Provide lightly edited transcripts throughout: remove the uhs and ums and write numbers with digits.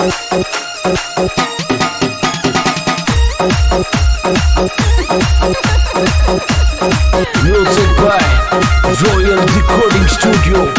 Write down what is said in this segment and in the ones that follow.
Music by Royal Recording Studio.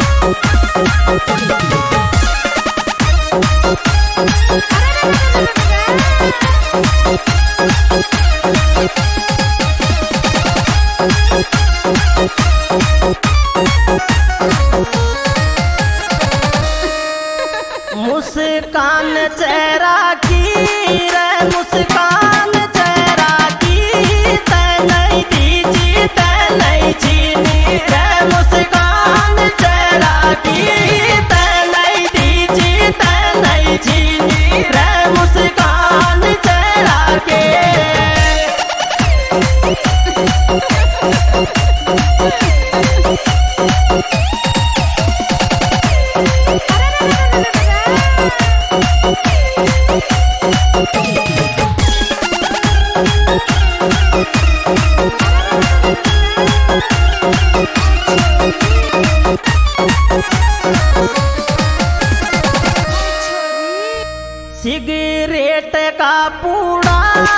मुस्कान चेहरा की रे मुस्कान चेहरा की तै नहीं दीजी तै नहीं चीनी रे मुस्कान चेहरा की तै नहीं दीजी तै नहीं चीनी रे मुस्कान चेहरा के सिगरेट का पूड़ा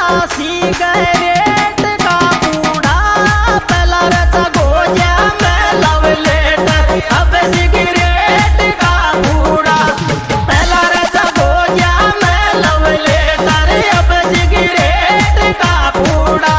सिगरेट का पूड़ा पहला रचा गोजा में लव लेटर अब सिगरेट का पूड़ा पहला रचा गोजा में लव लेटर अब सिगरेट का पूड़ा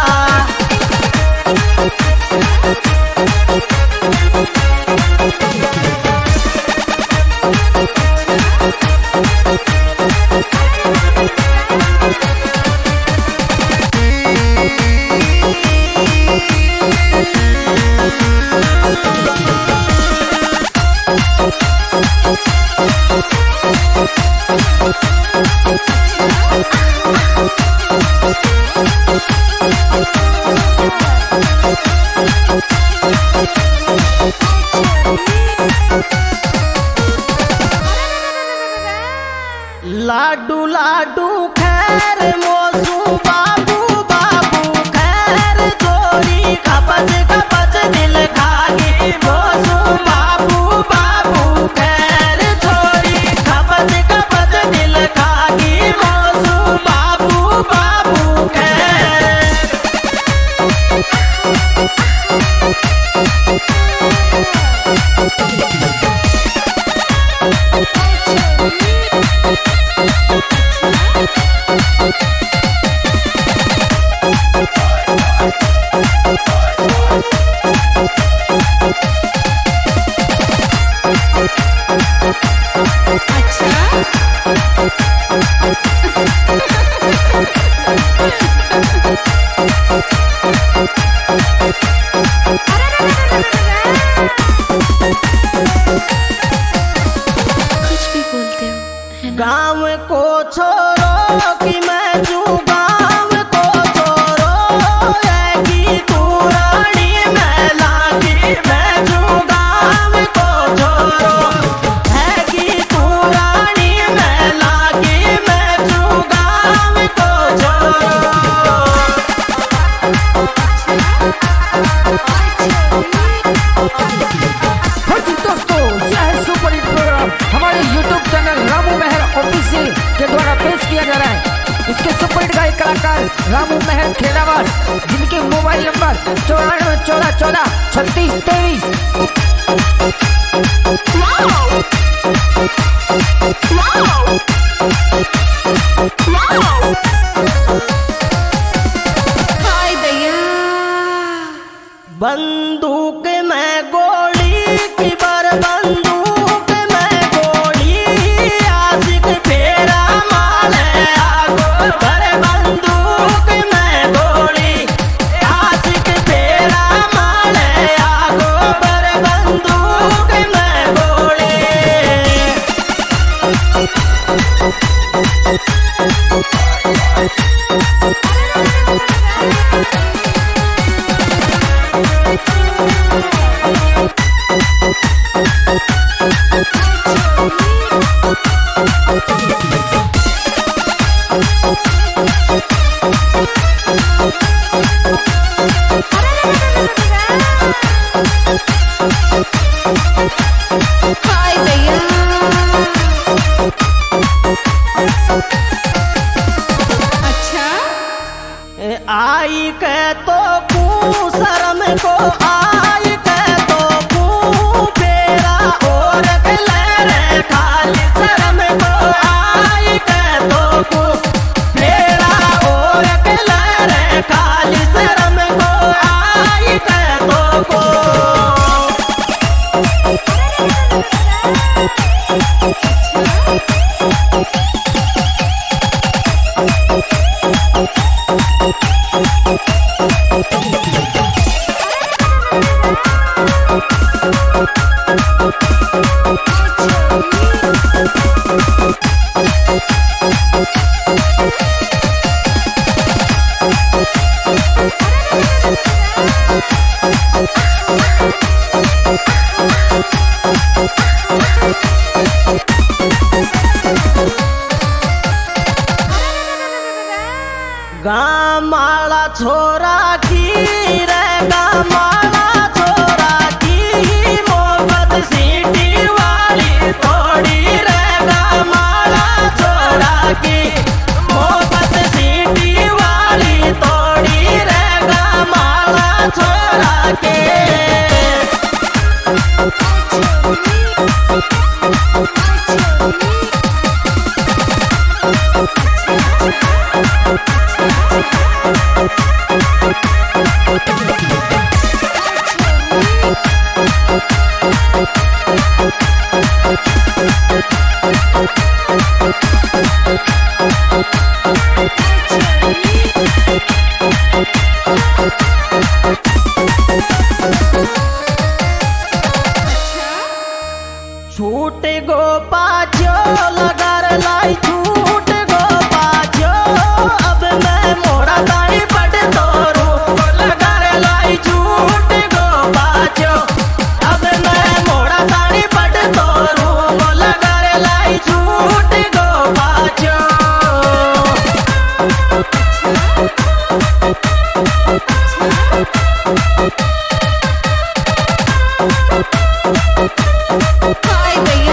लाडू लाडू खैर मोसू बाबू बाबू खैर चोरी खपच खपच दिल खागी मोसू बाबू बाबू खैर चोरी खपच खपच दिल खागी मोसू बाबू बाबू खैर गाँव को छोड़ो कि मैं जू गाँव को छोड़ो है कि तू रानी मैं लागी मैं जू गाँव को छोड़ो है कि तू रानी मैं लागी मैं जू गाँव को छोड़ो। दोस्तों यह है सुपर हिट प्रोग्राम हमारे YouTube channel Ramu Mehar official के द्वारा पेश किया जा रहा है। इसके सुपर हिट गायक कलाकार रामू मेहर खेलावर जिनके मोबाइल नंबर 94 बंदूक में गोली की बर बंदूक में गोली आशिक फेरा माले आगो बर बंदूक में गोली आशिक फेरा माले आगो बर बंदूक में गोली। हाय भैया आई के तो कू शर्म को आई के तो कू फेरा और रे खाली शर्म को आई के तो कू फेरा और रे खाली शर्म को आई के तो को गामाला छोरा की रे गामाला छोरा की मोहब्बत सीटी वाली थोड़ी रे गामाला छोरा की मोहब्बत सीटी वाली थोड़ी रे गामाला छोरा के छूट गो पाछो लगर लाई छूट गो पाछो अब मैं मोड़ा ताई पट तोरू लगर लाई छूट गो पाछो अब मैं मोड़ा ताई पट तोरू लगर लाई छूट गो पाछो Hi, baby.